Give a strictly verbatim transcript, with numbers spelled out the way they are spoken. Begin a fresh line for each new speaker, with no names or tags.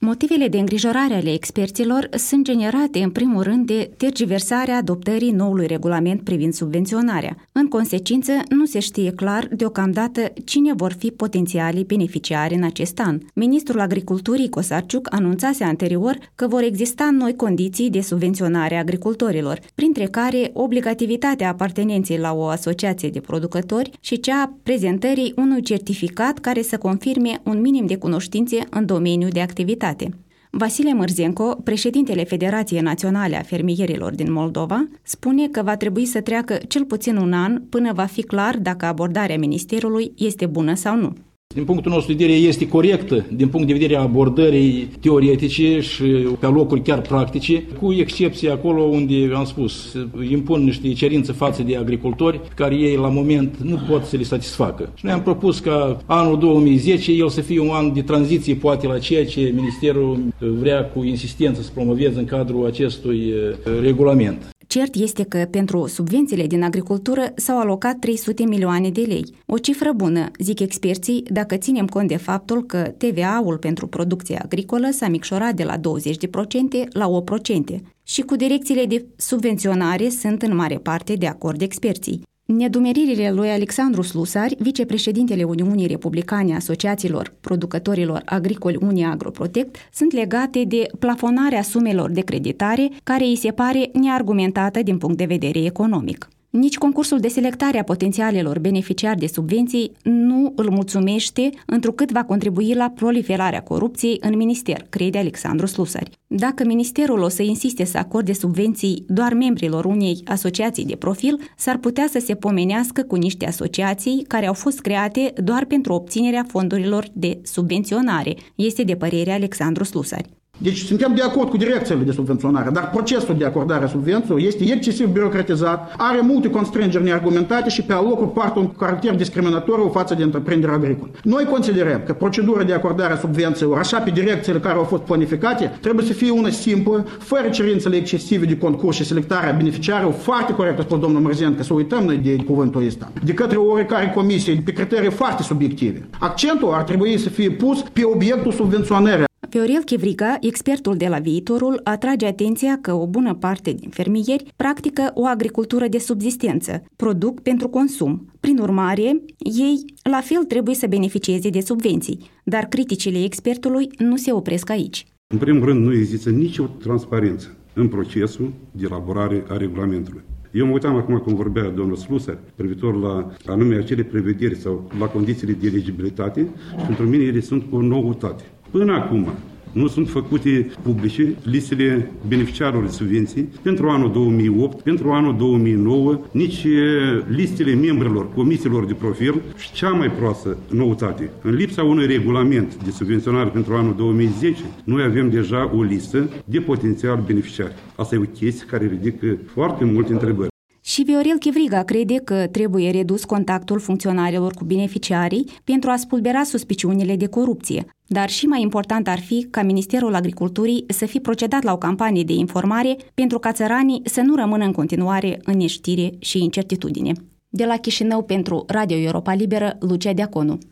Motivele de îngrijorare ale experților sunt generate în primul rând de tergiversarea adoptării noului regulament privind subvenționarea. În consecință, nu se știe clar deocamdată cine vor fi potențialii beneficiari în acest an. Ministrul Agriculturii Cosarciuc anunțase anterior că vor exista noi condiții de subvenționare a agricultorilor, printre care obligativitatea apartenenței la o asociație de producători și cea a prezentării unui certificat care să confirme un minim de cunoștințe în domeniul de activitate. Vasile Mărzenco, președintele Federației Naționale a Fermierilor din Moldova, spune că va trebui să treacă cel puțin un an până va fi clar dacă abordarea Ministerului este bună sau nu.
Din punctul nostru de vedere este corectă, din punct de vedere a abordării teoretice și pe locuri chiar practice, cu excepție acolo unde, am spus, impun niște cerințe față de agricultori, care ei la moment nu pot să le satisfacă. Și noi am propus ca anul două mii zece el să fie un an de tranziție, poate la ceea ce Ministerul vrea cu insistență să promoveze în cadrul acestui regulament.
Cert este că pentru subvențiile din agricultură s-au alocat trei sute milioane de lei. O cifră bună, zic experții, dacă ținem cont de faptul că T V A-ul pentru producția agricolă s-a micșorat de la douăzeci la sută la opt la sută și cu direcțiile de subvenționare sunt în mare parte de acord experții. Nedumeririle lui Alexandru Slusari, vicepreședintele Uniunii Republicane Asociațiilor Producătorilor Agricoli Unia Agroprotect, sunt legate de plafonarea sumelor de creditare, care îi se pare neargumentată din punct de vedere economic. Nici concursul de selectare a potențialelor beneficiari de subvenții nu îl mulțumește, întrucât va contribui la proliferarea corupției în minister, crede Alexandru Slusari. Dacă ministerul o să insiste să acorde subvenții doar membrilor unei asociații de profil, s-ar putea să se pomenească cu niște asociații care au fost create doar pentru obținerea fondurilor de subvenționare, este de părere Alexandru Slusari.
Deci suntem de acord cu direcțiile de subvenționare, dar procesul de acordare a subvențiilor este excesiv birocratizat, are multe constrângeri neargumentate și pe alocuri poartă un caracter discriminatoriu față de întreprinderi agricole. Noi considerăm că procedura de acordare a subvențiilor, așa pe direcțiile care au fost planificate, trebuie să fie una simplă, fără cerințele excesive de concurs și selectarea beneficiarilor, foarte corect a spus domnul Mărzen, că să uităm noi de cuvântul ăsta, de către oricare comisie, pe criterii foarte subiective. Accentul ar trebui să fie pus pe obiectul subvenționării.
Viorel Chivrica, expertul de la Viitorul, atrage atenția că o bună parte din fermieri practică o agricultură de subzistență, produc pentru consum. Prin urmare, ei la fel trebuie să beneficieze de subvenții, dar criticile expertului nu se opresc aici.
În primul rând, nu există nicio transparență în procesul de elaborare a regulamentului. Eu mă uitam acum când vorbea domnul Slusari privitor la anume acele prevederi sau la condițiile de eligibilitate și pentru mine ele sunt o noutate. Până acum nu sunt făcute publice listele beneficiarilor de subvenții pentru anul două mii opt, pentru anul două mii nouă, nici listele membrilor comisiilor de profil și cea mai proastă noutate. În lipsa unui regulament de subvenționare pentru anul două mii zece, noi avem deja o listă de potențial beneficiari. Asta e o chestie care ridică foarte multe întrebări.
Și Viorel Chivriga crede că trebuie redus contactul funcționarilor cu beneficiarii pentru a spulbera suspiciunile de corupție. Dar și mai important ar fi ca Ministerul Agriculturii să fi procedat la o campanie de informare pentru ca țăranii să nu rămână în continuare în neștire și incertitudine. De la Chișinău pentru Radio Europa Liberă, Lucia Deaconu.